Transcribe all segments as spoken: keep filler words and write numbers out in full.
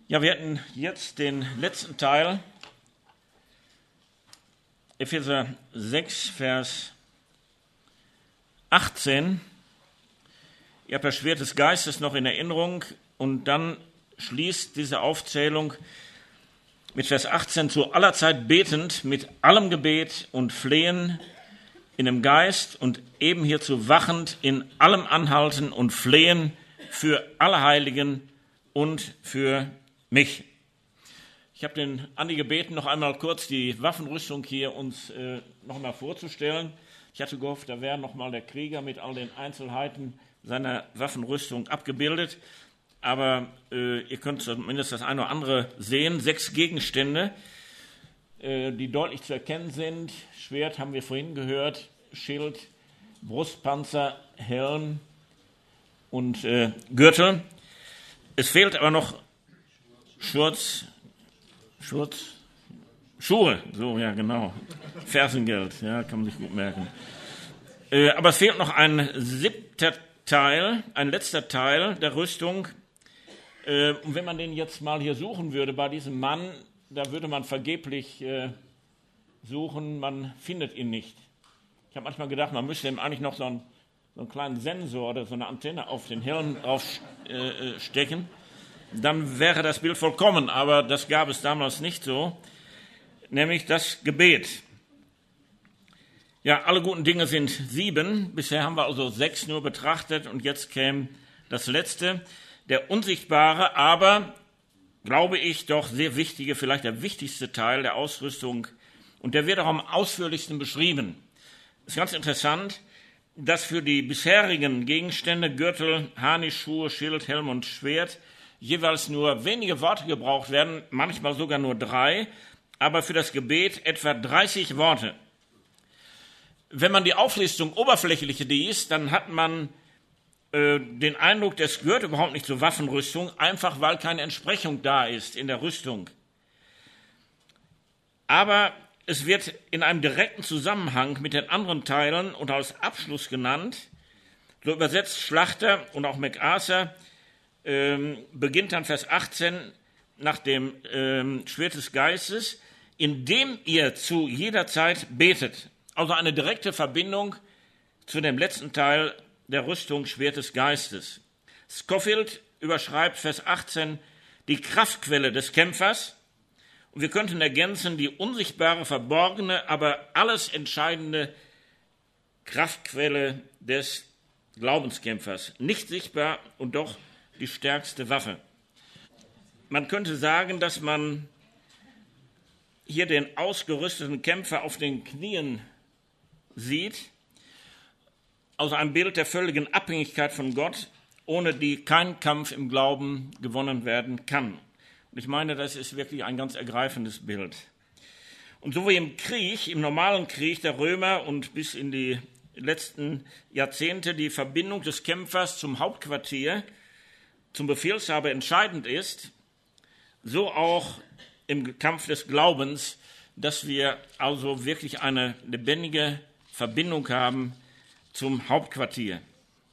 Ja, wir hatten jetzt den letzten Teil, Epheser sechs, Vers achtzehn. Ihr habt das Schwert des Geistes noch in Erinnerung und dann schließt diese Aufzählung mit Vers achtzehn: zu aller Zeit betend, mit allem Gebet und Flehen in dem Geist und eben hierzu wachend in allem Anhalten und Flehen für alle Heiligen und für mich. Ich habe den Andi gebeten, noch einmal kurz die Waffenrüstung hier uns äh, noch einmal vorzustellen. Ich hatte gehofft, da wäre noch mal der Krieger mit all den Einzelheiten seiner Waffenrüstung abgebildet. Aber äh, ihr könnt zumindest das eine oder andere sehen. Sechs Gegenstände, äh, die deutlich zu erkennen sind. Schwert haben wir vorhin gehört, Schild, Brustpanzer, Helm und äh, Gürtel. Es fehlt aber noch Schurz, Schurz, Schuhe, so, ja, genau. Fersengeld, ja, kann man sich gut merken. Äh, aber es fehlt noch ein siebter Teil, ein letzter Teil der Rüstung. Äh, und wenn man den jetzt mal hier suchen würde bei diesem Mann, da würde man vergeblich äh, suchen, man findet ihn nicht. Ich habe manchmal gedacht, man müsste ihm eigentlich noch so einen, so einen kleinen Sensor oder so eine Antenne auf den Helm draufstecken. Äh, Dann wäre das Bild vollkommen, aber das gab es damals nicht so, nämlich das Gebet. Ja, alle guten Dinge sind sieben, bisher haben wir also sechs nur betrachtet und jetzt käme das letzte, der unsichtbare, aber, glaube ich, doch sehr wichtige, vielleicht der wichtigste Teil der Ausrüstung und der wird auch am ausführlichsten beschrieben. Es ist ganz interessant, dass für die bisherigen Gegenstände, Gürtel, Harnischschuhe, Schild, Helm und Schwert, jeweils nur wenige Worte gebraucht werden, manchmal sogar nur drei, aber für das Gebet etwa dreißig Worte. Wenn man die Auflistung oberflächlich liest, dann hat man äh, den Eindruck, das gehört überhaupt nicht zur Waffenrüstung, einfach weil keine Entsprechung da ist in der Rüstung. Aber es wird in einem direkten Zusammenhang mit den anderen Teilen und als Abschluss genannt, so übersetzt Schlachter und auch MacArthur, Ähm, beginnt dann Vers achtzehn nach dem ähm, Schwert des Geistes, indem ihr zu jeder Zeit betet. Also eine direkte Verbindung zu dem letzten Teil der Rüstung Schwert des Geistes. Scofield überschreibt Vers achtzehn die Kraftquelle des Kämpfers und wir könnten ergänzen die unsichtbare, verborgene, aber alles entscheidende Kraftquelle des Glaubenskämpfers. Nicht sichtbar und doch die stärkste Waffe. Man könnte sagen, dass man hier den ausgerüsteten Kämpfer auf den Knien sieht, also ein Bild der völligen Abhängigkeit von Gott, ohne die kein Kampf im Glauben gewonnen werden kann. Und ich meine, das ist wirklich ein ganz ergreifendes Bild. Und so wie im Krieg, im normalen Krieg der Römer und bis in die letzten Jahrzehnte die Verbindung des Kämpfers zum Hauptquartier, zum Befehlshaber entscheidend ist, so auch im Kampf des Glaubens, dass wir also wirklich eine lebendige Verbindung haben zum Hauptquartier.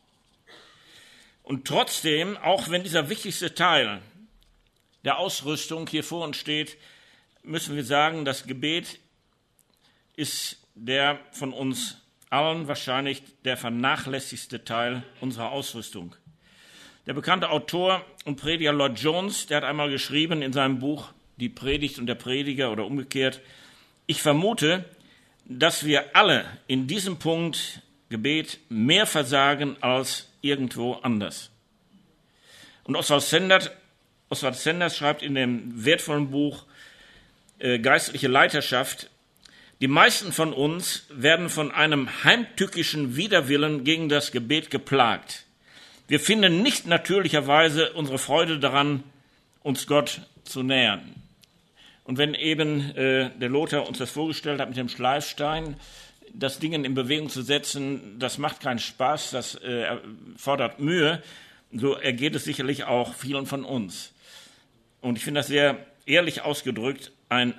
Und trotzdem, auch wenn dieser wichtigste Teil der Ausrüstung hier vor uns steht, müssen wir sagen, das Gebet ist der von uns allen wahrscheinlich der vernachlässigste Teil unserer Ausrüstung. Der bekannte Autor und Prediger Lloyd Jones, der hat einmal geschrieben in seinem Buch Die Predigt und der Prediger oder umgekehrt: Ich vermute, dass wir alle in diesem Punkt Gebet mehr versagen als irgendwo anders. Und Oswald Sanders, Oswald Sanders schreibt in dem wertvollen Buch äh, Geistliche Leiterschaft: Die meisten von uns werden von einem heimtückischen Widerwillen gegen das Gebet geplagt. Wir finden nicht natürlicherweise unsere Freude daran, uns Gott zu nähern. Und wenn eben äh, der Lothar uns das vorgestellt hat mit dem Schleifstein, das Ding in Bewegung zu setzen, das macht keinen Spaß, das äh, fordert Mühe. So ergeht es sicherlich auch vielen von uns. Und ich finde das sehr ehrlich ausgedrückt, ein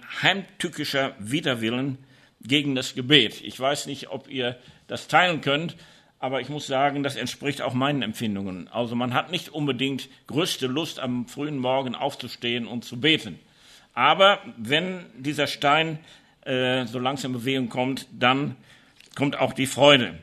heimtückischer Widerwillen gegen das Gebet. Ich weiß nicht, ob ihr das teilen könnt, aber ich muss sagen, das entspricht auch meinen Empfindungen. Also man hat nicht unbedingt größte Lust, am frühen Morgen aufzustehen und zu beten. Aber wenn dieser Stein äh, so langsam in Bewegung kommt, dann kommt auch die Freude.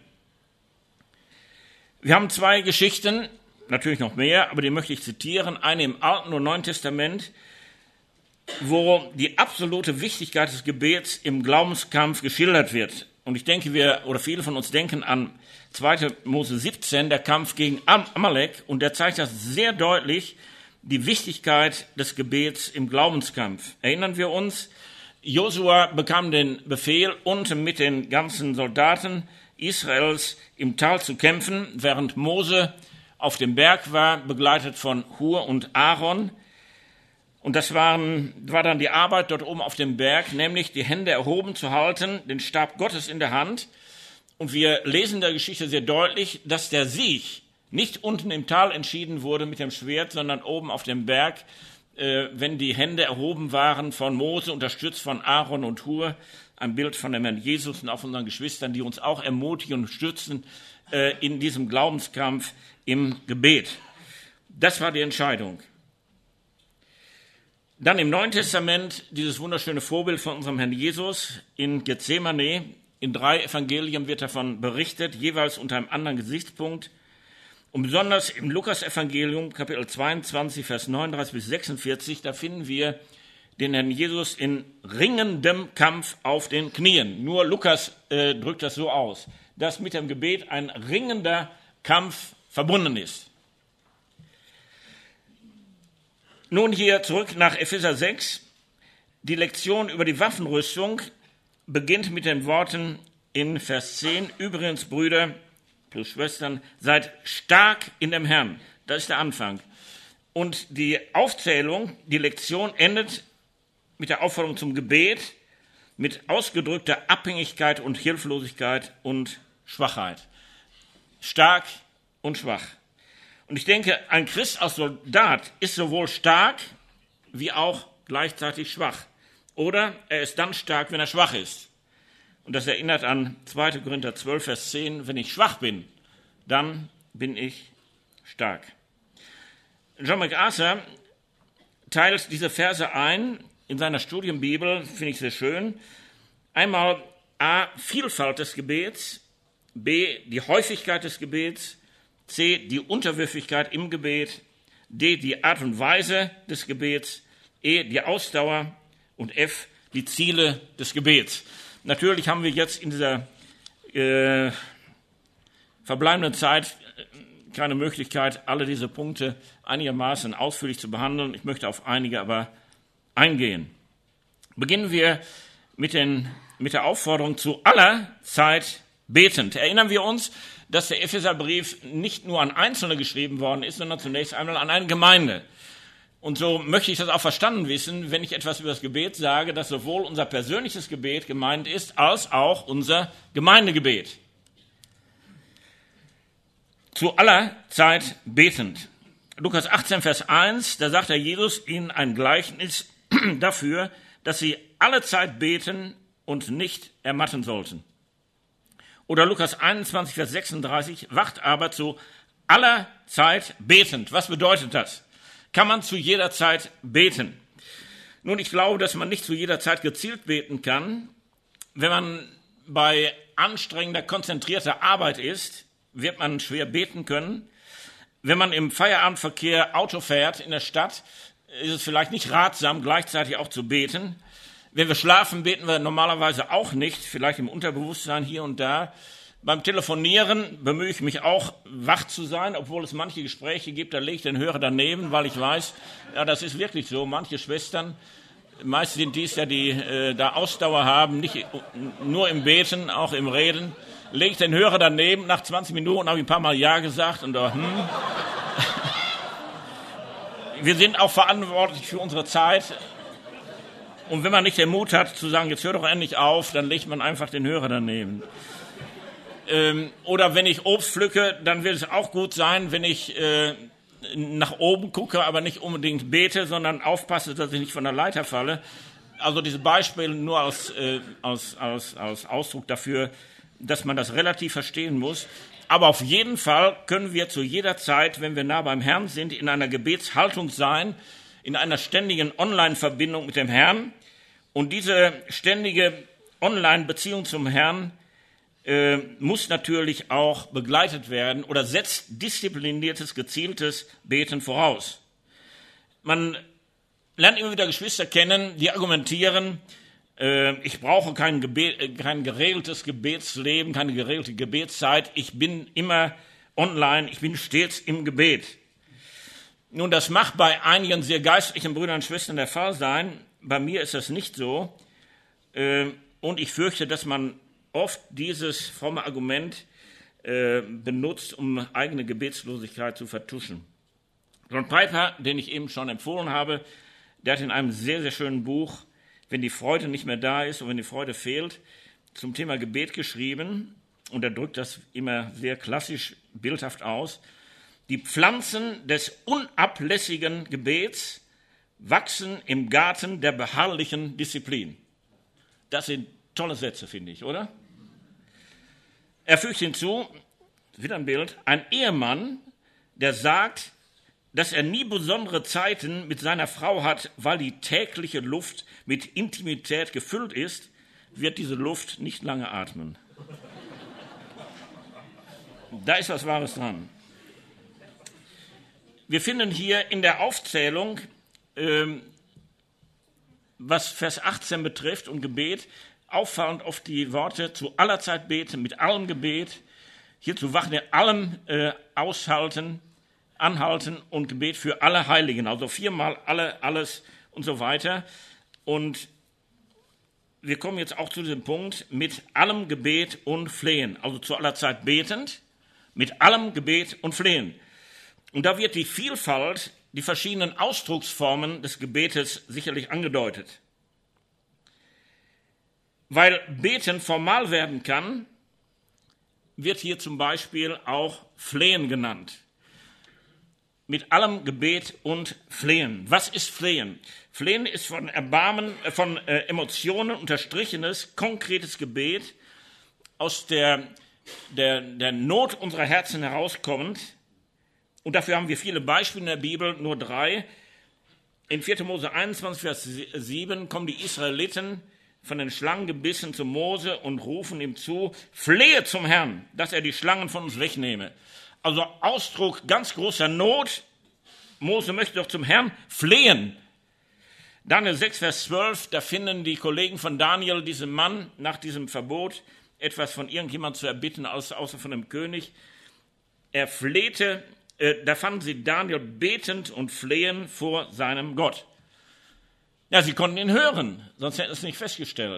Wir haben zwei Geschichten, natürlich noch mehr, aber die möchte ich zitieren. Eine im Alten und Neuen Testament, wo die absolute Wichtigkeit des Gebets im Glaubenskampf geschildert wird. Und ich denke, wir oder viele von uns denken an zweiter Mose siebzehn, der Kampf gegen Amalek, und der zeigt das sehr deutlich, die Wichtigkeit des Gebets im Glaubenskampf. Erinnern wir uns, Josua bekam den Befehl, unten mit den ganzen Soldaten Israels im Tal zu kämpfen, während Mose auf dem Berg war, begleitet von Hur und Aaron. Und das waren, war dann die Arbeit dort oben auf dem Berg, nämlich die Hände erhoben zu halten, den Stab Gottes in der Hand. Und wir lesen in der Geschichte sehr deutlich, dass der Sieg nicht unten im Tal entschieden wurde mit dem Schwert, sondern oben auf dem Berg, äh, wenn die Hände erhoben waren von Mose, unterstützt von Aaron und Hur, ein Bild von dem Herrn Jesus und auch von unseren Geschwistern, die uns auch ermutigen und stützen äh, in diesem Glaubenskampf im Gebet. Das war die Entscheidung. Dann im Neuen Testament dieses wunderschöne Vorbild von unserem Herrn Jesus in Gethsemane. In drei Evangelien wird davon berichtet, jeweils unter einem anderen Gesichtspunkt. Und besonders im Lukas-Evangelium, Kapitel zweiundzwanzig, Vers neununddreißig bis sechsundvierzig, da finden wir den Herrn Jesus in ringendem Kampf auf den Knien. Nur Lukas äh, drückt das so aus, dass mit dem Gebet ein ringender Kampf verbunden ist. Nun hier zurück nach Epheser sechs. Die Lektion über die Waffenrüstung beginnt mit den Worten in Vers zehn. Übrigens, Brüder plus Schwestern, seid stark in dem Herrn. Das ist der Anfang. Und die Aufzählung, die Lektion endet mit der Aufforderung zum Gebet, mit ausgedrückter Abhängigkeit und Hilflosigkeit und Schwachheit. Stark und schwach. Und ich denke, ein Christ als Soldat ist sowohl stark wie auch gleichzeitig schwach. Oder er ist dann stark, wenn er schwach ist. Und das erinnert an zweiter Korinther zwölf, Vers zehn. Wenn ich schwach bin, dann bin ich stark. John MacArthur teilt diese Verse ein in seiner Studienbibel, finde ich sehr schön. Einmal A, Vielfalt des Gebets, B, die Häufigkeit des Gebets, C, die Unterwürfigkeit im Gebet, D, die Art und Weise des Gebets, E, die Ausdauer und F, die Ziele des Gebets. Natürlich haben wir jetzt in dieser äh, verbleibenden Zeit keine Möglichkeit, alle diese Punkte einigermaßen ausführlich zu behandeln. Ich möchte auf einige aber eingehen. Beginnen wir mit, den, mit der Aufforderung zu aller Zeit betend. Erinnern wir uns, dass der Epheserbrief nicht nur an Einzelne geschrieben worden ist, sondern zunächst einmal an eine Gemeinde. Und so möchte ich das auch verstanden wissen, wenn ich etwas über das Gebet sage, dass sowohl unser persönliches Gebet gemeint ist, als auch unser Gemeindegebet. Zu aller Zeit betend. Lukas achtzehn, Vers eins, da sagt der Jesus ihnen ein Gleichnis dafür, dass sie alle Zeit beten und nicht ermatten sollten. Oder Lukas einundzwanzig, Vers sechsunddreißig, wacht aber zu aller Zeit betend. Was bedeutet das? Kann man zu jeder Zeit beten? Nun, ich glaube, dass man nicht zu jeder Zeit gezielt beten kann. Wenn man bei anstrengender, konzentrierter Arbeit ist, wird man schwer beten können. Wenn man im Feierabendverkehr Auto fährt in der Stadt, ist es vielleicht nicht ratsam, gleichzeitig auch zu beten. Wenn wir schlafen, beten wir normalerweise auch nicht, vielleicht im Unterbewusstsein hier und da. Beim Telefonieren bemühe ich mich auch, wach zu sein, obwohl es manche Gespräche gibt, da lege ich den Hörer daneben, weil ich weiß, ja, das ist wirklich so. Manche Schwestern, meist sind dies ja, die äh, da Ausdauer haben, nicht nur im Beten, auch im Reden. Lege ich den Hörer daneben, nach zwanzig Minuten habe ich ein paar Mal Ja gesagt und da, hm. Wir sind auch verantwortlich für unsere Zeit. Und wenn man nicht den Mut hat, zu sagen, jetzt hör doch endlich auf, dann legt man einfach den Hörer daneben. Ähm, oder wenn ich Obst pflücke, dann wird es auch gut sein, wenn ich äh, nach oben gucke, aber nicht unbedingt bete, sondern aufpasse, dass ich nicht von der Leiter falle. Also diese Beispiele nur als, äh, als, als, als Ausdruck dafür, dass man das relativ verstehen muss. aber auf jeden Fall können wir zu jeder Zeit, wenn wir nah beim Herrn sind, in einer Gebetshaltung sein, in einer ständigen Online-Verbindung mit dem Herrn. Und diese ständige Online-Beziehung zum Herrn äh, muss natürlich auch begleitet werden oder setzt diszipliniertes, gezieltes Beten voraus. Man lernt immer wieder Geschwister kennen, die argumentieren, äh, ich brauche kein, Gebet, kein geregeltes Gebetsleben, keine geregelte Gebetszeit, ich bin immer online, ich bin stets im Gebet. Nun, das mag bei einigen sehr geistlichen Brüdern und Schwestern der Fall sein, bei mir ist das nicht so. Äh, und ich fürchte, dass man oft dieses fromme Argument äh, benutzt, um eigene Gebetslosigkeit zu vertuschen. John Piper, den ich eben schon empfohlen habe, der hat in einem sehr, sehr schönen Buch, wenn die Freude nicht mehr da ist und wenn die Freude fehlt, zum Thema Gebet geschrieben. Und er drückt das immer sehr klassisch, bildhaft aus. Die Pflanzen des unablässigen Gebets wachsen im Garten der beharrlichen Disziplin. Das sind tolle Sätze, finde ich, oder? Er fügt hinzu, wieder ein Bild, ein Ehemann, der sagt, dass er nie besondere Zeiten mit seiner Frau hat, weil die tägliche Luft mit Intimität gefüllt ist, wird diese Luft nicht lange atmen. Da ist was Wahres dran. Wir finden hier in der Aufzählung, ähm, was Vers achtzehn betrifft und Gebet, auffallend oft die Worte zu aller Zeit beten, mit allem Gebet, hier zu wachen, in allem äh, aushalten, anhalten und Gebet für alle Heiligen, also viermal alle, alles und so weiter. Und wir kommen jetzt auch zu diesem Punkt, mit allem Gebet und Flehen, also zu aller Zeit betend, mit allem Gebet und Flehen. Und da wird die Vielfalt, die verschiedenen Ausdrucksformen des Gebetes sicherlich angedeutet. Weil Beten formal werden kann, wird hier zum Beispiel auch Flehen genannt. Mit allem Gebet und Flehen. Was ist Flehen? Flehen ist von Erbarmen, von äh, Emotionen unterstrichenes, konkretes Gebet, aus der, der, der Not unserer Herzen herauskommend. Und dafür haben wir viele Beispiele in der Bibel, nur drei. In vierter Mose einundzwanzig, Vers sieben kommen die Israeliten von den Schlangen gebissen zu Mose und rufen ihm zu, flehe zum Herrn, dass er die Schlangen von uns wegnehme. Also Ausdruck ganz großer Not. Mose möchte doch zum Herrn flehen. Daniel sechs, Vers zwölf, da finden die Kollegen von Daniel diesen Mann nach diesem Verbot, etwas von irgendjemandem zu erbitten, außer von dem König. Er flehte, äh, da fanden sie Daniel betend und flehen vor seinem Gott. Ja, sie konnten ihn hören, sonst hätten sie es nicht festgestellt.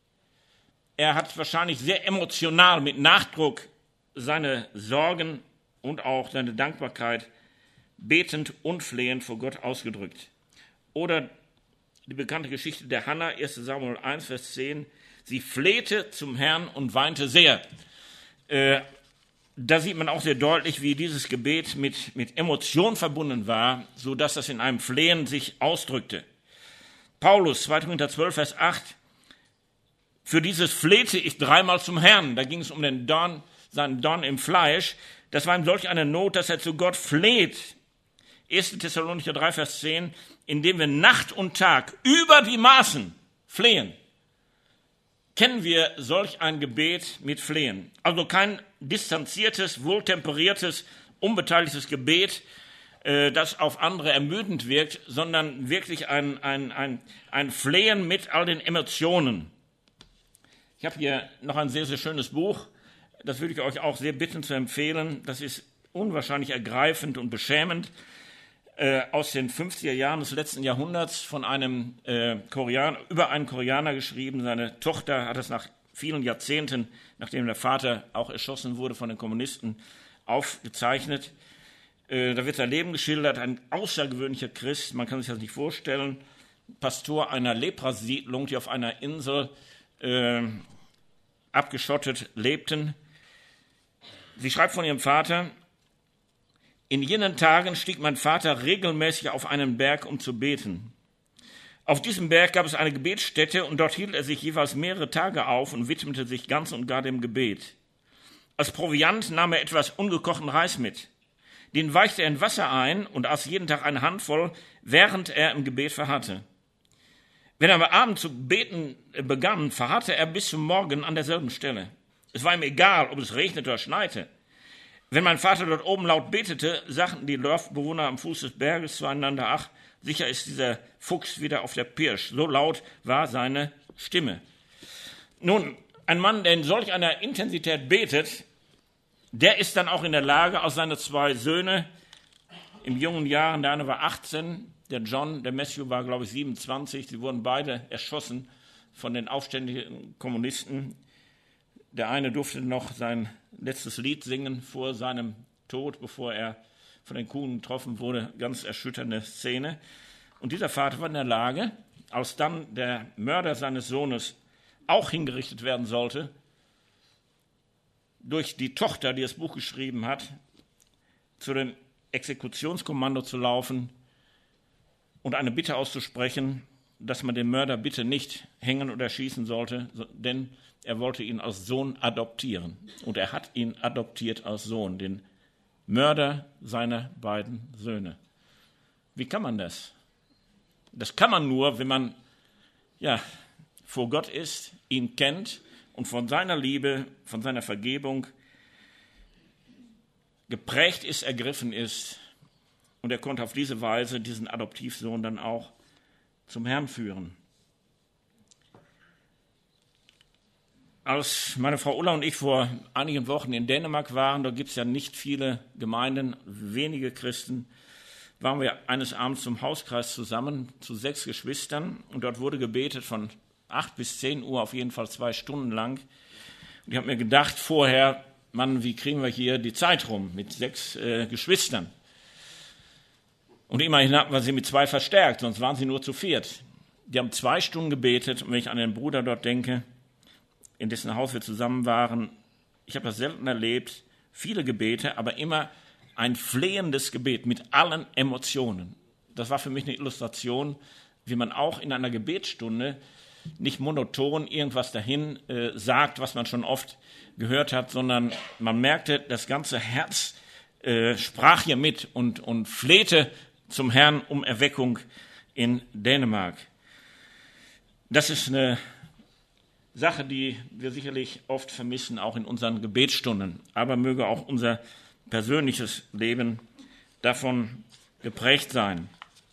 Er hat wahrscheinlich sehr emotional mit Nachdruck seine Sorgen und auch seine Dankbarkeit betend und flehend vor Gott ausgedrückt. Oder die bekannte Geschichte der Hannah, erster Samuel eins, Vers zehn. Sie flehte zum Herrn und weinte sehr. Äh, da sieht man auch sehr deutlich, wie dieses Gebet mit, mit Emotion verbunden war, sodass das in einem Flehen sich ausdrückte. Paulus, zweiter Korinther zwölf, Vers acht. Für dieses flehte ich dreimal zum Herrn. Da ging es um den Dorn, seinen Dorn im Fleisch. Das war ihm solch eine Not, dass er zu Gott fleht. erster Thessalonicher drei, Vers zehn, indem wir Nacht und Tag über die Maßen flehen. Kennen wir solch ein Gebet mit Flehen? Also kein distanziertes, wohltemperiertes, unbeteiligtes Gebet, äh, das auf andere ermüdend wirkt, sondern wirklich ein, ein, ein, ein Flehen mit all den Emotionen. Ich habe hier noch ein sehr, sehr schönes Buch. Das würde ich euch auch sehr bitten zu empfehlen. Das ist unwahrscheinlich ergreifend und beschämend. Äh, aus den fünfziger Jahren des letzten Jahrhunderts von einem äh, Koreaner, über einen Koreaner geschrieben. Seine Tochter hat es nach vielen Jahrzehnten, nachdem der Vater auch erschossen wurde von den Kommunisten, aufgezeichnet. Äh, da wird sein Leben geschildert. Ein außergewöhnlicher Christ, man kann sich das nicht vorstellen. Pastor einer Leprasiedlung, die auf einer Insel äh, abgeschottet lebten. Sie schreibt von ihrem Vater: In jenen Tagen stieg mein Vater regelmäßig auf einen Berg, um zu beten. Auf diesem Berg gab es eine Gebetsstätte und dort hielt er sich jeweils mehrere Tage auf und widmete sich ganz und gar dem Gebet. Als Proviant nahm er etwas ungekochten Reis mit. Den weichte er in Wasser ein und aß jeden Tag eine Handvoll, während er im Gebet verharrte. Wenn er am Abend zu beten begann, verharrte er bis zum Morgen an derselben Stelle. Es war ihm egal, ob es regnete oder schneite. Wenn mein Vater dort oben laut betete, sagten die Dorfbewohner am Fuß des Berges zueinander, ach, sicher ist dieser Fuchs wieder auf der Pirsch. So laut war seine Stimme. Nun, ein Mann, der in solch einer Intensität betet, der ist dann auch in der Lage, aus seinen zwei Söhnen in jungen Jahren, der eine war achtzehn, der John, der Matthew war, glaube ich, siebenundzwanzig, sie wurden beide erschossen von den aufständischen Kommunisten. Der eine durfte noch sein letztes Lied singen vor seinem Tod, bevor er von den Kuhn getroffen wurde. Ganz erschütternde Szene. Und dieser Vater war in der Lage, als dann der Mörder seines Sohnes auch hingerichtet werden sollte, durch die Tochter, die das Buch geschrieben hat, zu dem Exekutionskommando zu laufen und eine Bitte auszusprechen, dass man den Mörder bitte nicht hängen oder schießen sollte, denn er wollte ihn als Sohn adoptieren. Und er hat ihn adoptiert als Sohn, den Mörder seiner beiden Söhne. Wie kann man das? Das kann man nur, wenn man ja, vor Gott ist, ihn kennt und von seiner Liebe, von seiner Vergebung geprägt ist, ergriffen ist. Und er konnte auf diese Weise diesen Adoptivsohn dann auch zum Herrn führen. Als meine Frau Ulla und ich vor einigen Wochen in Dänemark waren, da gibt es ja nicht viele Gemeinden, wenige Christen, waren wir eines Abends zum Hauskreis zusammen, zu sechs Geschwistern. Und dort wurde gebetet von acht bis zehn Uhr, auf jeden Fall zwei Stunden lang. Und ich habe mir gedacht vorher, Mann, wie kriegen wir hier die Zeit rum mit sechs äh, Geschwistern? Und immerhin hatten wir sie mit zwei verstärkt, sonst waren sie nur zu viert. Die haben zwei Stunden gebetet. Und wenn ich an den Bruder dort denke, in dessen Haus wir zusammen waren, ich habe das selten erlebt, viele Gebete, aber immer ein flehendes Gebet mit allen Emotionen. Das war für mich eine Illustration, wie man auch in einer Gebetsstunde nicht monoton irgendwas dahin äh, sagt, was man schon oft gehört hat, sondern man merkte, das ganze Herz äh, sprach hier mit und, und flehte zum Herrn um Erweckung in Dänemark. Das ist eine Sache, die wir sicherlich oft vermissen, auch in unseren Gebetsstunden. Aber möge auch unser persönliches Leben davon geprägt sein.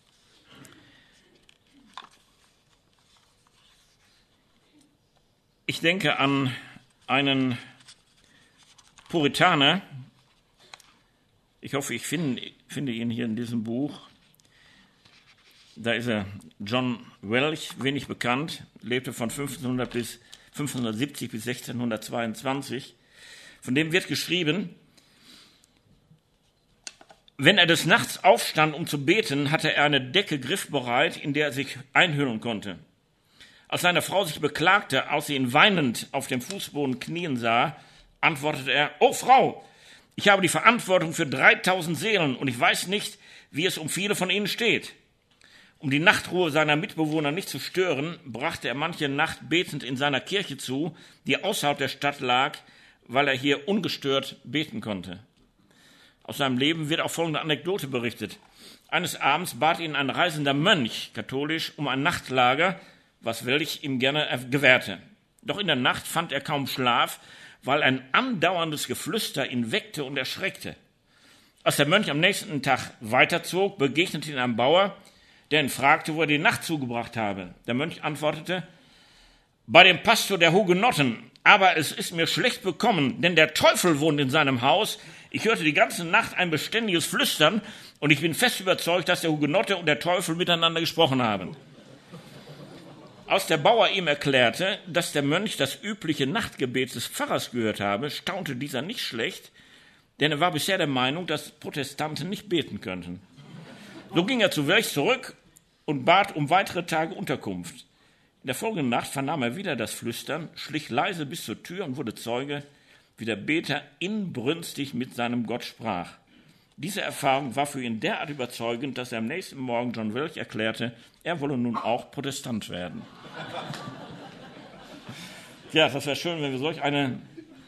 Ich denke an einen Puritaner, ich hoffe, ich finde, finde ihn hier in diesem Buch. Da ist er, John Welch, wenig bekannt, lebte von fünfzehnhundert bis fünfzehnhundertsiebzig bis sechzehnhundertzweiundzwanzig. Von dem wird geschrieben, wenn er des Nachts aufstand, um zu beten, hatte er eine Decke griffbereit, in der er sich einhüllen konnte. Als seine Frau sich beklagte, als sie ihn weinend auf dem Fußboden knien sah, antwortete er, »O Frau, ich habe die Verantwortung für dreitausend Seelen und ich weiß nicht, wie es um viele von ihnen steht.« Um die Nachtruhe seiner Mitbewohner nicht zu stören, brachte er manche Nacht betend in seiner Kirche zu, die außerhalb der Stadt lag, weil er hier ungestört beten konnte. Aus seinem Leben wird auch folgende Anekdote berichtet. Eines Abends bat ihn ein reisender Mönch, katholisch, um ein Nachtlager, was Welch ihm gerne gewährte. Doch in der Nacht fand er kaum Schlaf, weil ein andauerndes Geflüster ihn weckte und erschreckte. Als der Mönch am nächsten Tag weiterzog, begegnete ihn ein Bauer, der ihn fragte, wo er die Nacht zugebracht habe. Der Mönch antwortete, bei dem Pastor der Hugenotten, aber es ist mir schlecht bekommen, denn der Teufel wohnt in seinem Haus. Ich hörte die ganze Nacht ein beständiges Flüstern und ich bin fest überzeugt, dass der Hugenotte und der Teufel miteinander gesprochen haben. Als der Bauer ihm erklärte, dass der Mönch das übliche Nachtgebet des Pfarrers gehört habe, staunte dieser nicht schlecht, denn er war bisher der Meinung, dass Protestanten nicht beten könnten. So ging er zu Welch zurück und bat um weitere Tage Unterkunft. In der folgenden Nacht vernahm er wieder das Flüstern, schlich leise bis zur Tür und wurde Zeuge, wie der Beter inbrünstig mit seinem Gott sprach. Diese Erfahrung war für ihn derart überzeugend, dass er am nächsten Morgen John Welch erklärte, er wolle nun auch Protestant werden. Ja, das wäre schön, wenn wir solch eine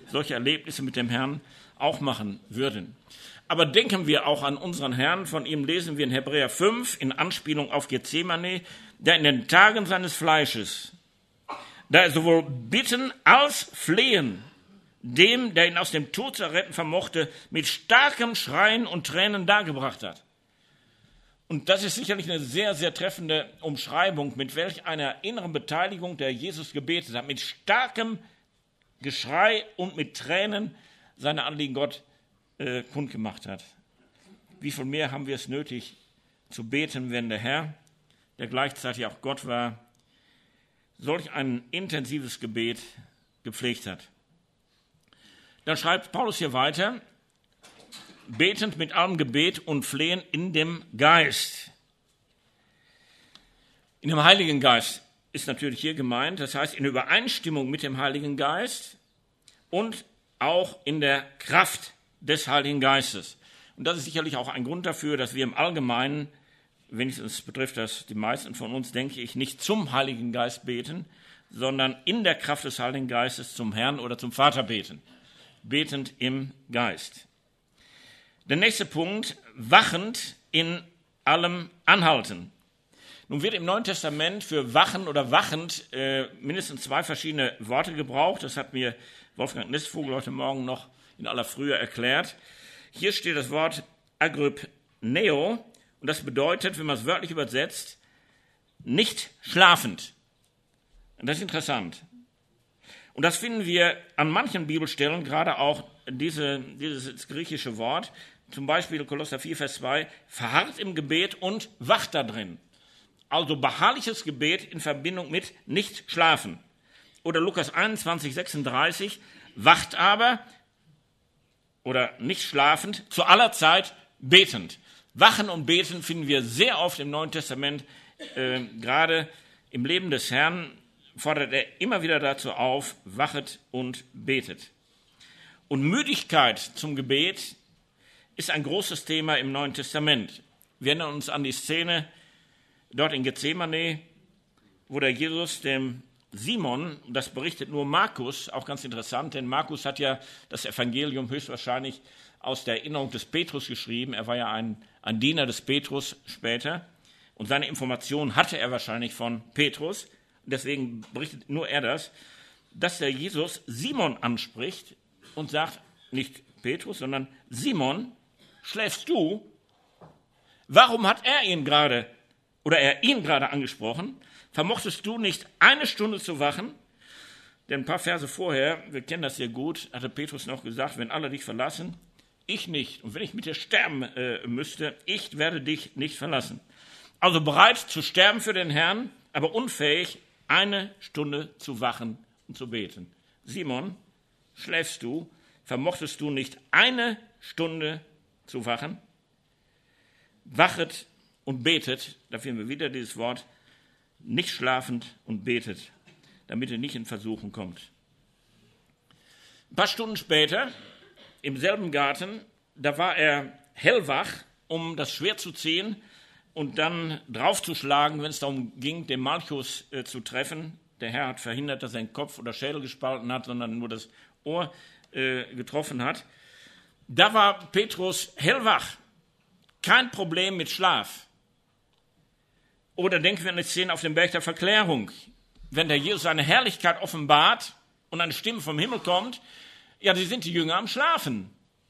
solche Erlebnisse mit dem Herrn auch machen würden. Aber denken wir auch an unseren Herrn, von ihm lesen wir in Hebräer fünf in Anspielung auf Gethsemane, der in den Tagen seines Fleisches, da er sowohl bitten als flehen, dem, der ihn aus dem Tod zu retten vermochte, mit starkem Schreien und Tränen dargebracht hat. Und das ist sicherlich eine sehr, sehr treffende Umschreibung, mit welch einer inneren Beteiligung der Jesus gebetet hat, mit starkem Geschrei und mit Tränen seine Anliegen Gott äh, kundgemacht hat. Wie viel mehr haben wir es nötig zu beten, wenn der Herr, der gleichzeitig auch Gott war, solch ein intensives Gebet gepflegt hat. Dann schreibt Paulus hier weiter, betend mit allem Gebet und Flehen in dem Geist. In dem Heiligen Geist ist natürlich hier gemeint, das heißt in Übereinstimmung mit dem Heiligen Geist und auch in der Kraft des Heiligen Geistes. Und das ist sicherlich auch ein Grund dafür, dass wir im Allgemeinen, wenigstens betrifft das die meisten von uns, denke ich, nicht zum Heiligen Geist beten, sondern in der Kraft des Heiligen Geistes zum Herrn oder zum Vater beten. Betend im Geist. Der nächste Punkt, wachend in allem Anhalten. Nun wird im Neuen Testament für wachen oder wachend äh, mindestens zwei verschiedene Worte gebraucht. Das hat mir Wolfgang Nistvogel heute Morgen noch in aller Frühe erklärt. Hier steht das Wort agrypneo und das bedeutet, wenn man es wörtlich übersetzt, nicht schlafend. Und das ist interessant. Und das finden wir an manchen Bibelstellen, gerade auch diese, dieses griechische Wort, zum Beispiel Kolosser vier, Vers zwei, verharrt im Gebet und wacht da drin. Also beharrliches Gebet in Verbindung mit nicht schlafen. Oder Lukas einundzwanzig, sechsunddreißig, wacht aber oder nicht schlafend, zu aller Zeit betend. Wachen und beten finden wir sehr oft im Neuen Testament, äh, gerade im Leben des Herrn fordert er immer wieder dazu auf, wachet und betet. Und Müdigkeit zum Gebet ist ein großes Thema im Neuen Testament. Wir erinnern uns an die Szene dort in Gethsemane, wo der Jesus dem Simon, das berichtet nur Markus, auch ganz interessant, denn Markus hat ja das Evangelium höchstwahrscheinlich aus der Erinnerung des Petrus geschrieben. Er war ja ein, ein Diener des Petrus später und seine Informationen hatte er wahrscheinlich von Petrus. Deswegen berichtet nur er das, dass der Jesus Simon anspricht und sagt, nicht Petrus, sondern Simon, schläfst du? Warum hat er ihn gerade, oder er ihn gerade angesprochen? Vermochtest du nicht eine Stunde zu wachen? Denn ein paar Verse vorher, wir kennen das sehr gut, hatte Petrus noch gesagt, wenn alle dich verlassen, ich nicht. Und wenn ich mit dir sterben äh, müsste, ich werde dich nicht verlassen. Also bereit zu sterben für den Herrn, aber unfähig, eine Stunde zu wachen und zu beten. Simon, schläfst du? Vermochtest du nicht eine Stunde zu wachen? Wachet und betet, da finden wir wieder dieses Wort, nicht schlafend und betet, damit ihr nicht in Versuchung kommt. Ein paar Stunden später, im selben Garten, da war er hellwach, um das Schwert zu ziehen und dann draufzuschlagen, wenn es darum ging, den Malchus äh, zu treffen. Der Herr hat verhindert, dass er den Kopf oder Schädel gespalten hat, sondern nur das Ohr äh, getroffen hat. Da war Petrus hellwach. Kein Problem mit Schlaf. Oder denken wir an die Szene auf dem Berg der Verklärung. Wenn der Jesus seine Herrlichkeit offenbart und eine Stimme vom Himmel kommt, ja, sie sind die Jünger am Schlafen.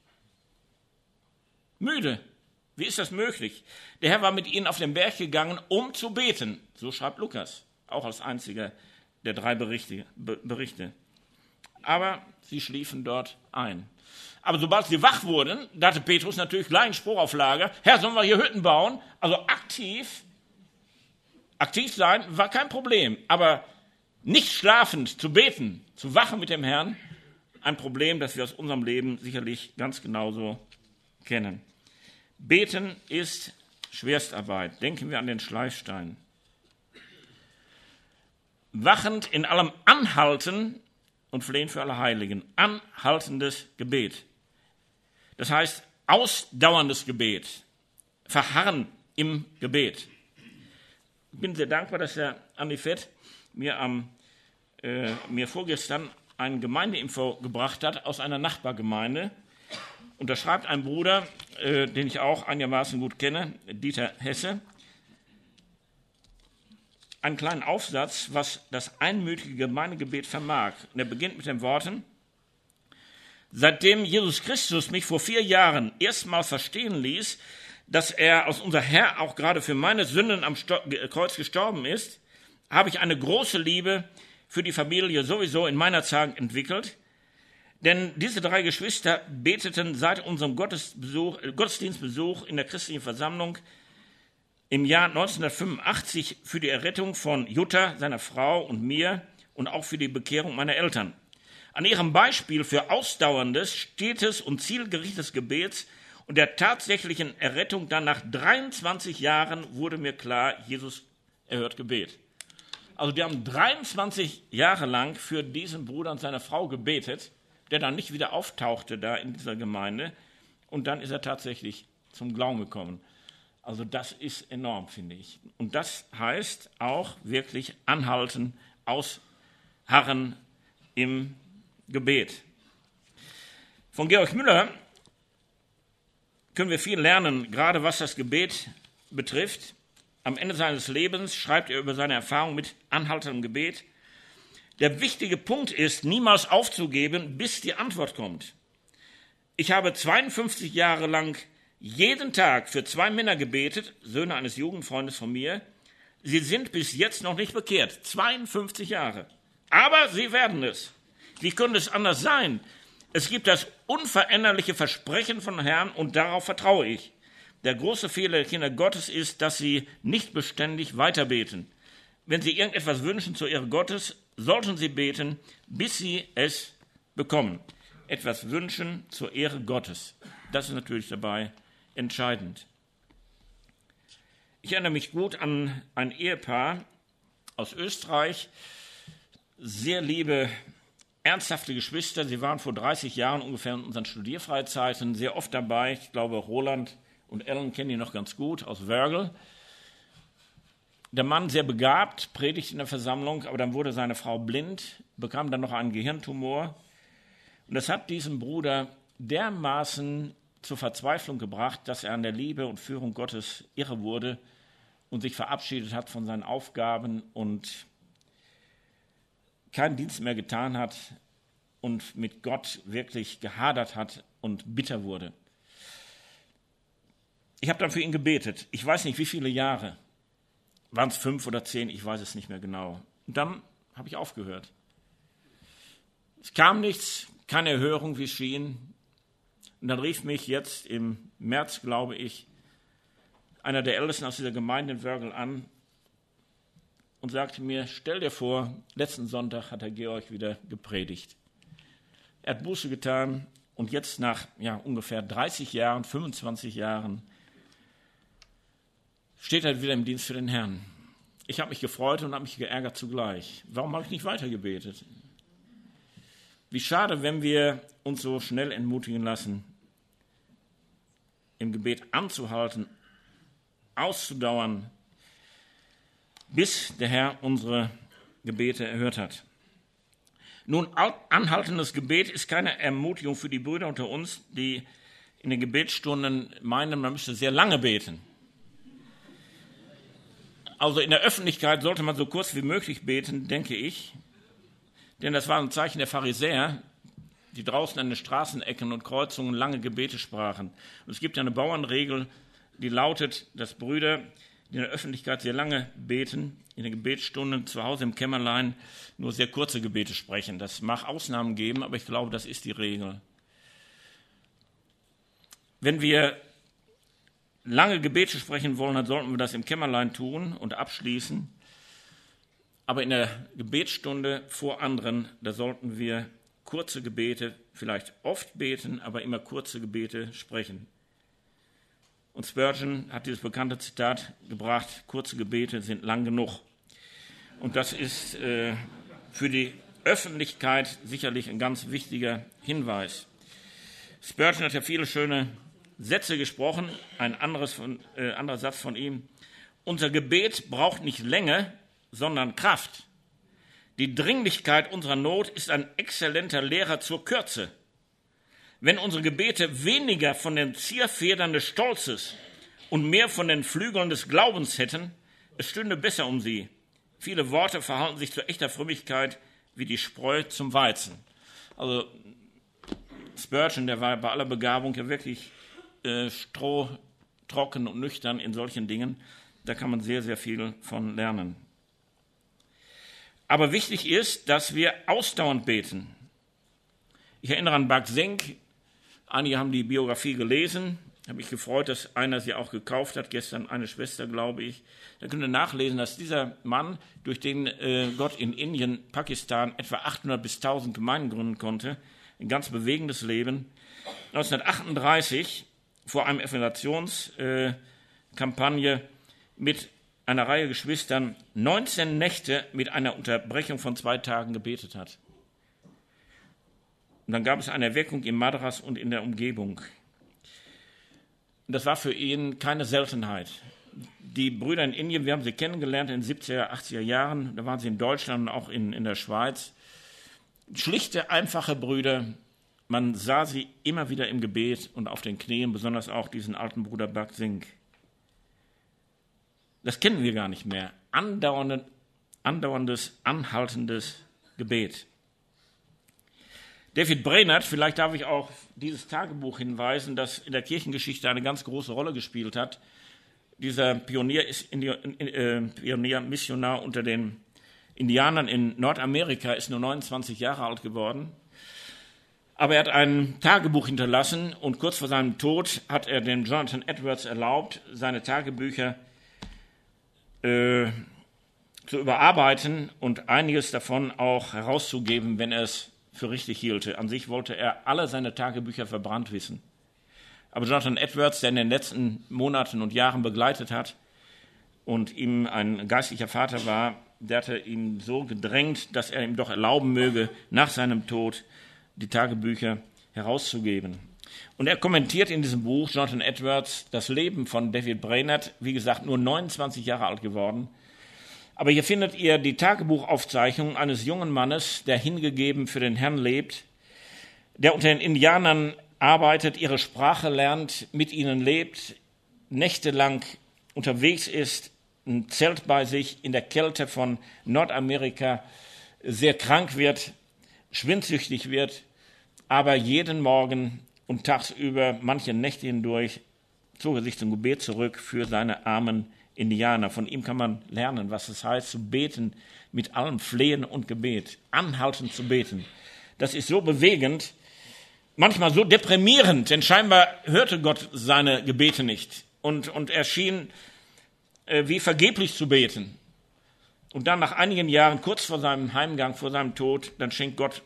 Müde. Wie ist das möglich? Der Herr war mit ihnen auf den Berg gegangen, um zu beten. So schreibt Lukas, auch als einziger der drei Berichte. Berichte. Aber sie schliefen dort ein. Aber sobald sie wach wurden, da hatte Petrus natürlich gleich einen Spruch auf Lager. Herr, sollen wir hier Hütten bauen? Also aktiv, aktiv sein war kein Problem. Aber nicht schlafend zu beten, zu wachen mit dem Herrn, ein Problem, das wir aus unserem Leben sicherlich ganz genauso kennen. Beten ist Schwerstarbeit. Denken wir an den Schleifstein. Wachend in allem Anhalten und Flehen für alle Heiligen. Anhaltendes Gebet. Das heißt, ausdauerndes Gebet. Verharren im Gebet. Ich bin sehr dankbar, dass der Andi Fett mir, am, äh, mir vorgestern ein Gemeindeinfo gebracht hat aus einer Nachbargemeinde. Und da schreibt ein Bruder, äh, den ich auch einigermaßen gut kenne, Dieter Hesse, einen kleinen Aufsatz, was das einmütige Gemeindegebet vermag. Und er beginnt mit den Worten: Seitdem Jesus Christus mich vor vier Jahren erstmals verstehen ließ, dass er aus unser Herr auch gerade für meine Sünden am Kreuz gestorben ist, habe ich eine große Liebe für die Familie sowieso in meiner Zeit entwickelt. Denn diese drei Geschwister beteten seit unserem Gottesbesuch, Gottesdienstbesuch in der christlichen Versammlung im Jahr neunzehnhundertfünfundachtzig für die Errettung von Jutta, seiner Frau und mir und auch für die Bekehrung meiner Eltern. An ihrem Beispiel für ausdauerndes, stetes und zielgerichtetes Gebets und der tatsächlichen Errettung dann nach dreiundzwanzig Jahren wurde mir klar, Jesus erhört Gebet. Also die haben dreiundzwanzig Jahre lang für diesen Bruder und seine Frau gebetet, der dann nicht wieder auftauchte da in dieser Gemeinde. Und dann ist er tatsächlich zum Glauben gekommen. Also das ist enorm, finde ich. Und das heißt auch wirklich anhalten, ausharren im Gebet. Von Georg Müller können wir viel lernen, gerade was das Gebet betrifft. Am Ende seines Lebens schreibt er über seine Erfahrung mit anhaltendem Gebet: Der wichtige Punkt ist, niemals aufzugeben, bis die Antwort kommt. Ich habe zweiundfünfzig Jahre lang jeden Tag für zwei Männer gebetet, Söhne eines Jugendfreundes von mir. Sie sind bis jetzt noch nicht bekehrt. zweiundfünfzig Jahre. Aber sie werden es. Wie könnte es anders sein? Es gibt das unveränderliche Versprechen von Herrn und darauf vertraue ich. Der große Fehler der Kinder Gottes ist, dass sie nicht beständig weiterbeten. Wenn sie irgendetwas wünschen zur Ehre Gottes, sollten sie beten, bis sie es bekommen. Etwas wünschen zur Ehre Gottes. Das ist natürlich dabei entscheidend. Ich erinnere mich gut an ein Ehepaar aus Österreich, sehr liebe, ernsthafte Geschwister. Sie waren vor dreißig Jahren ungefähr in unseren Studierfreizeiten sehr oft dabei. Ich glaube, Roland und Ellen kennen die noch ganz gut aus Wörgl. Der Mann sehr begabt, predigt in der Versammlung, aber dann wurde seine Frau blind, bekam dann noch einen Gehirntumor. Und das hat diesen Bruder dermaßen zur Verzweiflung gebracht, dass er an der Liebe und Führung Gottes irre wurde und sich verabschiedet hat von seinen Aufgaben und keinen Dienst mehr getan hat und mit Gott wirklich gehadert hat und bitter wurde. Ich habe dann für ihn gebetet. Ich weiß nicht, wie viele Jahre. Waren es fünf oder zehn? Ich weiß es nicht mehr genau. Und dann habe ich aufgehört. Es kam nichts, keine Erhörung, wie es schien. Und dann rief mich jetzt im März, glaube ich, einer der Ältesten aus dieser Gemeinde in Wörgl an und sagte mir: Stell dir vor, letzten Sonntag hat der Georg wieder gepredigt. Er hat Buße getan und jetzt nach ja, ungefähr dreißig Jahren, fünfundzwanzig Jahren, steht er wieder im Dienst für den Herrn. Ich habe mich gefreut und habe mich geärgert zugleich. Warum habe ich nicht weitergebetet? Wie schade, wenn wir uns so schnell entmutigen lassen, im Gebet anzuhalten, auszudauern, bis der Herr unsere Gebete erhört hat. Nun, anhaltendes Gebet ist keine Ermutigung für die Brüder unter uns, die in den Gebetsstunden meinen, man müsste sehr lange beten. Also in der Öffentlichkeit sollte man so kurz wie möglich beten, denke ich. Denn das war ein Zeichen der Pharisäer, die draußen an den Straßenecken und Kreuzungen lange Gebete sprachen. Und es gibt ja eine Bauernregel, die lautet, dass Brüder, die in der Öffentlichkeit sehr lange beten, in den Gebetsstunden zu Hause im Kämmerlein nur sehr kurze Gebete sprechen. Das mag Ausnahmen geben, aber ich glaube, das ist die Regel. Wenn wir lange Gebete sprechen wollen, dann sollten wir das im Kämmerlein tun und abschließen. Aber in der Gebetsstunde vor anderen, da sollten wir kurze Gebete, vielleicht oft beten, aber immer kurze Gebete sprechen. Und Spurgeon hat dieses bekannte Zitat gebracht: Kurze Gebete sind lang genug. Und das ist äh, für die Öffentlichkeit sicherlich ein ganz wichtiger Hinweis. Spurgeon hat ja viele schöne Sätze gesprochen. Ein anderes von, äh, anderer Satz von ihm: Unser Gebet braucht nicht Länge, sondern Kraft. Die Dringlichkeit unserer Not ist ein exzellenter Lehrer zur Kürze. Wenn unsere Gebete weniger von den Zierfedern des Stolzes und mehr von den Flügeln des Glaubens hätten, es stünde besser um sie. Viele Worte verhalten sich zu echter Frömmigkeit wie die Spreu zum Weizen. Also Spurgeon, der war bei aller Begabung ja wirklich äh, strohtrocken und nüchtern in solchen Dingen. Da kann man sehr, sehr viel von lernen. Aber wichtig ist, dass wir ausdauernd beten. Ich erinnere an Baksenk. Einige haben die Biografie gelesen. Ich habe mich gefreut, dass einer sie auch gekauft hat. Gestern eine Schwester, glaube ich. Da könnt ihr nachlesen, dass dieser Mann, durch den äh, Gott in Indien, Pakistan etwa achthundert bis tausend Gemeinden gründen konnte, ein ganz bewegendes Leben, neunzehnhundertachtunddreißig vor einer Evangelisationskampagne äh, mit einer Reihe Geschwistern neunzehn Nächte mit einer Unterbrechung von zwei Tagen gebetet hat. Und dann gab es eine Erweckung in Madras und in der Umgebung. Und das war für ihn keine Seltenheit. Die Brüder in Indien, wir haben sie kennengelernt in den siebziger, achtziger Jahren, da waren sie in Deutschland und auch in, in der Schweiz. Schlichte, einfache Brüder, man sah sie immer wieder im Gebet und auf den Knien, besonders auch diesen alten Bruder Baksenk. Das kennen wir gar nicht mehr. Andauerndes, andauerndes, anhaltendes Gebet. David Brainerd, vielleicht darf ich auch dieses Tagebuch hinweisen, das in der Kirchengeschichte eine ganz große Rolle gespielt hat. Dieser Pionier ist in die, in, äh, Pionier, Missionar unter den Indianern in Nordamerika, ist nur neunundzwanzig Jahre alt geworden. Aber er hat ein Tagebuch hinterlassen und kurz vor seinem Tod hat er dem Jonathan Edwards erlaubt, seine Tagebücher äh, zu überarbeiten und einiges davon auch herauszugeben, wenn er es für richtig hielte. An sich wollte er alle seine Tagebücher verbrannt wissen. Aber Jonathan Edwards, der in den letzten Monaten und Jahren begleitet hat und ihm ein geistlicher Vater war, der hatte ihn so gedrängt, dass er ihm doch erlauben möge, nach seinem Tod die Tagebücher herauszugeben. Und er kommentiert in diesem Buch, Jonathan Edwards, das Leben von David Brainerd, wie gesagt, nur neunundzwanzig Jahre alt geworden. Aber hier findet ihr die Tagebuchaufzeichnung eines jungen Mannes, der hingegeben für den Herrn lebt, der unter den Indianern arbeitet, ihre Sprache lernt, mit ihnen lebt, nächtelang unterwegs ist, ein Zelt bei sich in der Kälte von Nordamerika, sehr krank wird, schwindsüchtig wird, aber jeden Morgen und tagsüber, manche Nächte hindurch, zog er sich zum Gebet zurück für seine armen Indianer. Von ihm kann man lernen, was es heißt, zu beten mit allem Flehen und Gebet, anhaltend zu beten. Das ist so bewegend, manchmal so deprimierend, denn scheinbar hörte Gott seine Gebete nicht. Und, und er schien äh, wie vergeblich zu beten. Und dann nach einigen Jahren, kurz vor seinem Heimgang, vor seinem Tod, dann schenkt Gott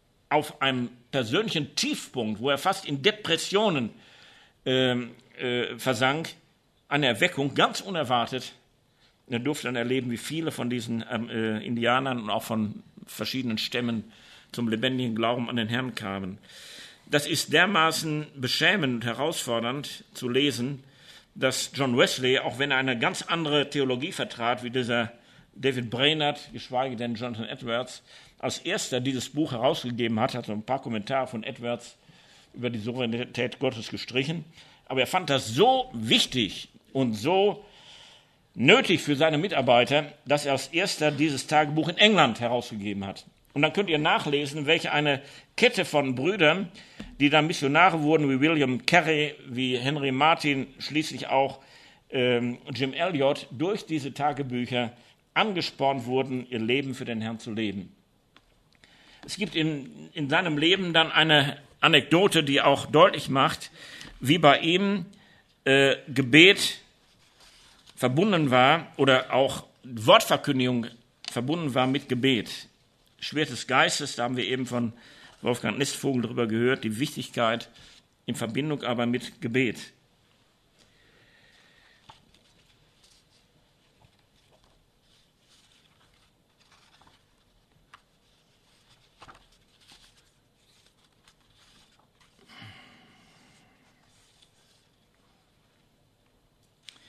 auf einem persönlichen Tiefpunkt, wo er fast in Depressionen äh, äh, versank, eine Erweckung, ganz unerwartet. Er durfte dann erleben, wie viele von diesen äh, Indianern und auch von verschiedenen Stämmen zum lebendigen Glauben an den Herrn kamen. Das ist dermaßen beschämend und herausfordernd zu lesen, dass John Wesley, auch wenn er eine ganz andere Theologie vertrat, wie dieser David Brainerd, geschweige denn Jonathan Edwards, als erster dieses Buch herausgegeben hat, hat so ein paar Kommentare von Edwards über die Souveränität Gottes gestrichen. Aber er fand das so wichtig und so nötig für seine Mitarbeiter, dass er als erster dieses Tagebuch in England herausgegeben hat. Und dann könnt ihr nachlesen, welche eine Kette von Brüdern, die dann Missionare wurden, wie William Carey, wie Henry Martin, schließlich auch ähm, Jim Elliot, durch diese Tagebücher angespornt wurden, ihr Leben für den Herrn zu leben. Es gibt in, in seinem Leben dann eine Anekdote, die auch deutlich macht, wie bei ihm äh, Gebet verbunden war oder auch Wortverkündigung verbunden war mit Gebet. Schwert des Geistes, da haben wir eben von Wolfgang Nistvogel darüber gehört, die Wichtigkeit in Verbindung aber mit Gebet.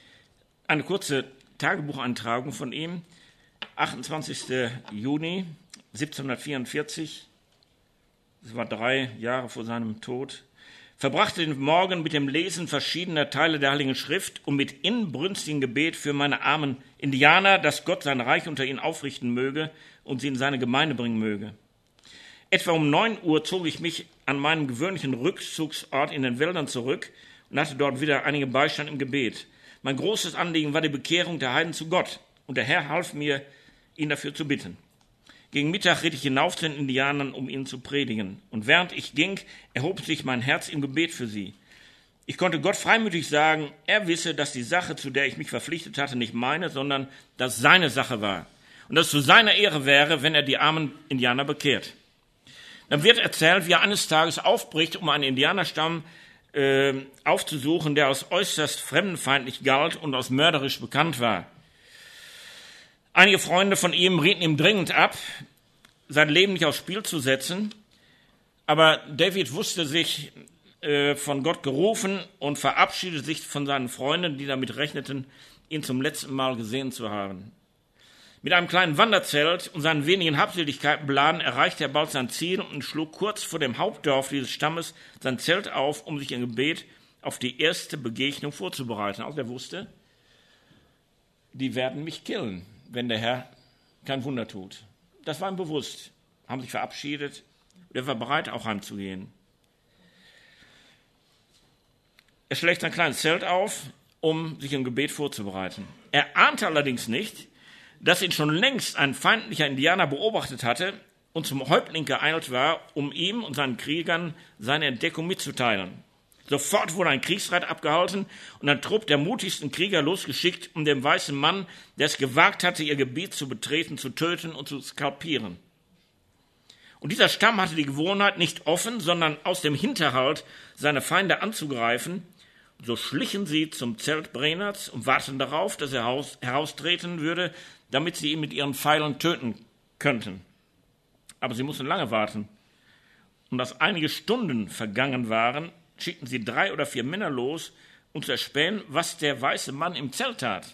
Eine kurze Tagebucheintragung von ihm, achtundzwanzigster Juni siebzehnhundertvierundvierzig, das war drei Jahre vor seinem Tod, verbrachte den Morgen mit dem Lesen verschiedener Teile der Heiligen Schrift und mit inbrünstigem Gebet für meine armen Indianer, dass Gott sein Reich unter ihnen aufrichten möge und sie in seine Gemeinde bringen möge. Etwa um neun Uhr zog ich mich an meinem gewöhnlichen Rückzugsort in den Wäldern zurück und hatte dort wieder einigen Beistand im Gebet. Mein großes Anliegen war die Bekehrung der Heiden zu Gott, und der Herr half mir, ihn dafür zu bitten. Gegen Mittag ritt ich hinauf zu den Indianern, um ihnen zu predigen. Und während ich ging, erhob sich mein Herz im Gebet für sie. Ich konnte Gott freimütig sagen, er wisse, dass die Sache, zu der ich mich verpflichtet hatte, nicht meine, sondern dass seine Sache war. Und dass es zu seiner Ehre wäre, wenn er die armen Indianer bekehrt. Dann wird erzählt, wie er eines Tages aufbricht, um einen Indianerstamm äh, aufzusuchen, der als äußerst fremdenfeindlich galt und als mörderisch bekannt war. Einige Freunde von ihm rieten ihm dringend ab, sein Leben nicht aufs Spiel zu setzen. Aber David wusste sich äh, von Gott gerufen und verabschiedete sich von seinen Freunden, die damit rechneten, ihn zum letzten Mal gesehen zu haben. Mit einem kleinen Wanderzelt und seinen wenigen Habseligkeiten beladen, erreichte er bald sein Ziel und schlug kurz vor dem Hauptdorf dieses Stammes sein Zelt auf, um sich im Gebet auf die erste Begegnung vorzubereiten. Auch er wusste, die werden mich killen, wenn der Herr kein Wunder tut. Das war ihm bewusst. Haben sich verabschiedet und er war bereit, auch heimzugehen. Er schlägt ein kleines Zelt auf, um sich im Gebet vorzubereiten. Er ahnte allerdings nicht, dass ihn schon längst ein feindlicher Indianer beobachtet hatte und zum Häuptling geeilt war, um ihm und seinen Kriegern seine Entdeckung mitzuteilen. Sofort wurde ein Kriegsrat abgehalten und ein Trupp der mutigsten Krieger losgeschickt, um den weißen Mann, der es gewagt hatte, ihr Gebiet zu betreten, zu töten und zu skalpieren. Und dieser Stamm hatte die Gewohnheit, nicht offen, sondern aus dem Hinterhalt seine Feinde anzugreifen. So schlichen sie zum Zelt Brainards und warteten darauf, dass er heraustreten würde, damit sie ihn mit ihren Pfeilen töten könnten. Aber sie mussten lange warten. Und als einige Stunden vergangen waren, schickten sie drei oder vier Männer los, um zu erspähen, was der weiße Mann im Zelt tat.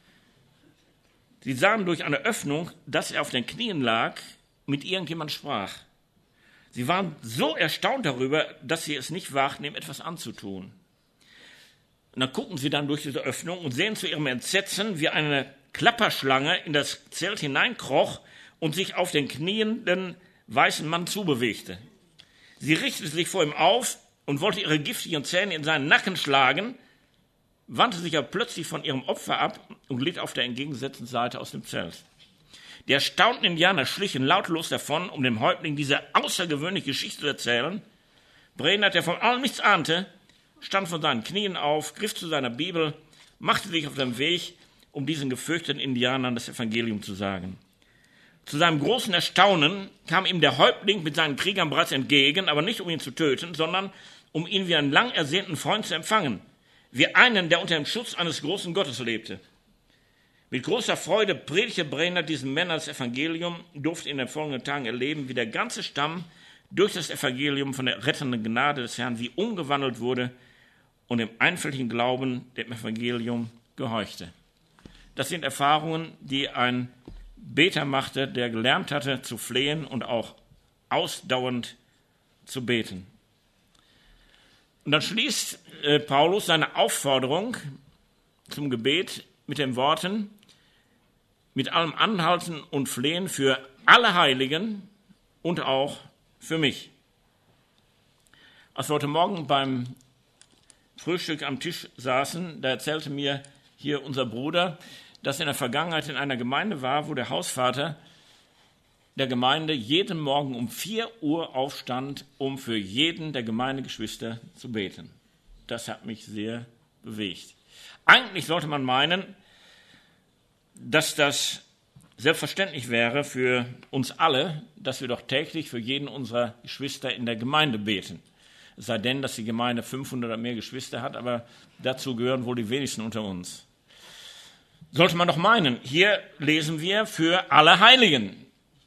Sie sahen durch eine Öffnung, dass er auf den Knien lag, mit irgendjemand sprach. Sie waren so erstaunt darüber, dass sie es nicht wagten, ihm etwas anzutun. Und dann gucken sie dann durch diese Öffnung und sehen zu ihrem Entsetzen, wie eine Klapperschlange in das Zelt hineinkroch und sich auf den knienden weißen Mann zubewegte. Sie richtete sich vor ihm auf und wollte ihre giftigen Zähne in seinen Nacken schlagen, wandte sich aber plötzlich von ihrem Opfer ab und glitt auf der entgegengesetzten Seite aus dem Zelt. Die erstaunten Indianer schlichen lautlos davon, um dem Häuptling diese außergewöhnliche Geschichte zu erzählen. Brainard, der von allem nichts ahnte, stand von seinen Knien auf, griff zu seiner Bibel, machte sich auf den Weg, um diesen gefürchteten Indianern das Evangelium zu sagen. Zu seinem großen Erstaunen kam ihm der Häuptling mit seinen Kriegern bereits entgegen, aber nicht um ihn zu töten, sondern um ihn wie einen lang ersehnten Freund zu empfangen, wie einen, der unter dem Schutz eines großen Gottes lebte. Mit großer Freude predigte Brainard diesen Männern das Evangelium, durfte in den folgenden Tagen erleben, wie der ganze Stamm durch das Evangelium von der rettenden Gnade des Herrn wie umgewandelt wurde und im einfältigen Glauben dem Evangelium gehorchte. Das sind Erfahrungen, die ein Beter machte, der gelernt hatte zu flehen und auch ausdauernd zu beten. Und dann schließt äh, Paulus seine Aufforderung zum Gebet mit den Worten: mit allem Anhalten und Flehen für alle Heiligen und auch für mich. Als wir heute Morgen beim Frühstück am Tisch saßen, da erzählte mir hier unser Bruder, dass er in der Vergangenheit in einer Gemeinde war, wo der Hausvater der Gemeinde jeden Morgen um vier Uhr aufstand, um für jeden der Gemeindegeschwister zu beten. Das hat mich sehr bewegt. Eigentlich sollte man meinen, dass das selbstverständlich wäre für uns alle, dass wir doch täglich für jeden unserer Geschwister in der Gemeinde beten. Es sei denn, dass die Gemeinde fünfhundert oder mehr Geschwister hat, aber dazu gehören wohl die wenigsten unter uns. Sollte man doch meinen, hier lesen wir für alle Heiligen.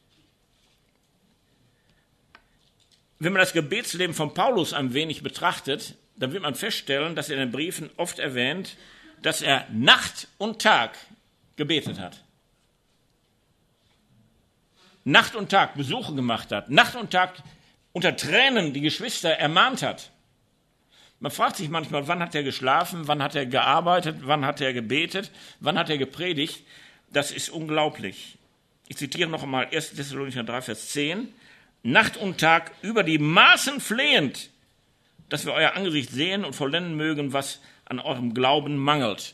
Wenn man das Gebetsleben von Paulus ein wenig betrachtet, dann wird man feststellen, dass er in den Briefen oft erwähnt, dass er Nacht und Tag gebetet hat. Nacht und Tag Besuche gemacht hat, Nacht und Tag unter Tränen die Geschwister ermahnt hat. Man fragt sich manchmal, wann hat er geschlafen, wann hat er gearbeitet, wann hat er gebetet, wann hat er gepredigt. Das ist unglaublich. Ich zitiere noch einmal erster Thessalonicher drei, Vers zehn. Nacht und Tag über die Maßen flehend, dass wir euer Angesicht sehen und vollenden mögen, was an eurem Glauben mangelt.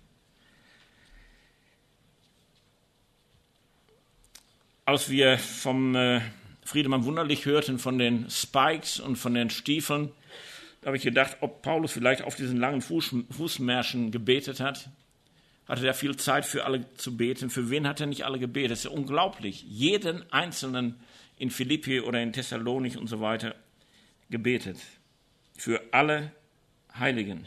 Als wir vom äh, Friedemann Wunderlich hörten, von den Spikes und von den Stiefeln, da habe ich gedacht, ob Paulus vielleicht auf diesen langen Fuß, Fußmärschen gebetet hat. Hatte er viel Zeit für alle zu beten? Für wen hat er nicht alle gebetet? Das ist ja unglaublich. Jeden Einzelnen in Philippi oder in Thessalonich und so weiter gebetet. Für alle Heiligen.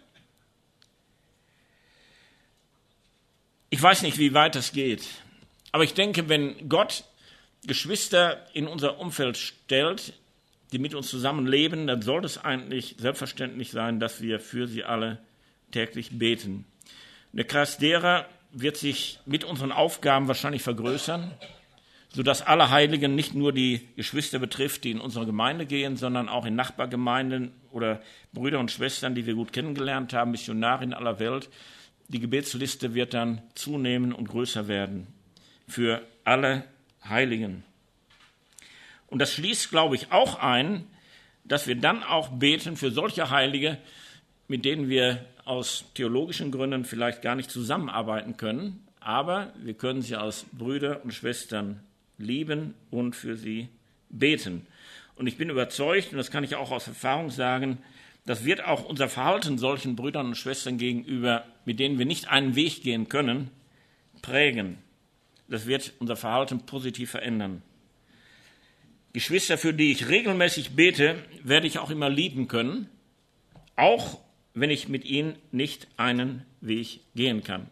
Ich weiß nicht, wie weit das geht. Aber ich denke, wenn Gott Geschwister in unser Umfeld stellt, die mit uns zusammenleben, dann soll es eigentlich selbstverständlich sein, dass wir für sie alle täglich beten. Der Kreis derer wird sich mit unseren Aufgaben wahrscheinlich vergrößern, sodass alle Heiligen nicht nur die Geschwister betrifft, die in unsere Gemeinde gehen, sondern auch in Nachbargemeinden oder Brüder und Schwestern, die wir gut kennengelernt haben, Missionare in aller Welt. Die Gebetsliste wird dann zunehmen und größer werden für alle Heiligen. Und das schließt, glaube ich, auch ein, dass wir dann auch beten für solche Heilige, mit denen wir aus theologischen Gründen vielleicht gar nicht zusammenarbeiten können, aber wir können sie als Brüder und Schwestern lieben und für sie beten. Und ich bin überzeugt, und das kann ich auch aus Erfahrung sagen, das wird auch unser Verhalten solchen Brüdern und Schwestern gegenüber, mit denen wir nicht einen Weg gehen können, prägen. Das wird unser Verhalten positiv verändern. Geschwister, für die ich regelmäßig bete, werde ich auch immer lieben können, auch wenn ich mit ihnen nicht einen Weg gehen kann.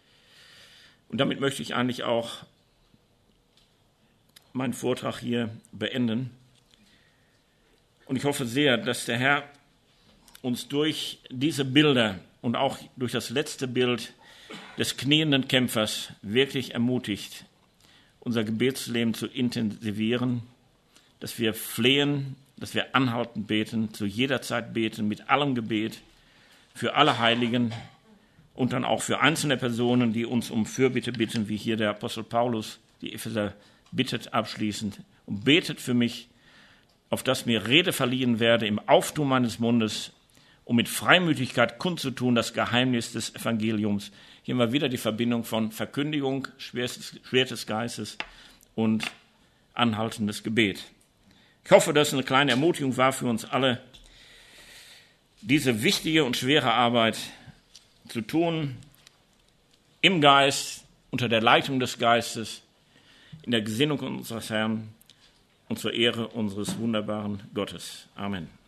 Und damit möchte ich eigentlich auch meinen Vortrag hier beenden. Und ich hoffe sehr, dass der Herr uns durch diese Bilder und auch durch das letzte Bild des knienden Kämpfers wirklich ermutigt, unser Gebetsleben zu intensivieren, dass wir flehen, dass wir anhaltend beten, zu jeder Zeit beten, mit allem Gebet, für alle Heiligen und dann auch für einzelne Personen, die uns um Fürbitte bitten, wie hier der Apostel Paulus, die Epheser bittet abschließend, und betet für mich, auf dass mir Rede verliehen werde im Auftun meines Mundes, um mit Freimütigkeit kundzutun das Geheimnis des Evangeliums. Hier haben wir wieder die Verbindung von Verkündigung, Schwert des Geistes und anhaltendes Gebet. Ich hoffe, dass es eine kleine Ermutigung war für uns alle, diese wichtige und schwere Arbeit zu tun, im Geist, unter der Leitung des Geistes, in der Gesinnung unseres Herrn und zur Ehre unseres wunderbaren Gottes. Amen.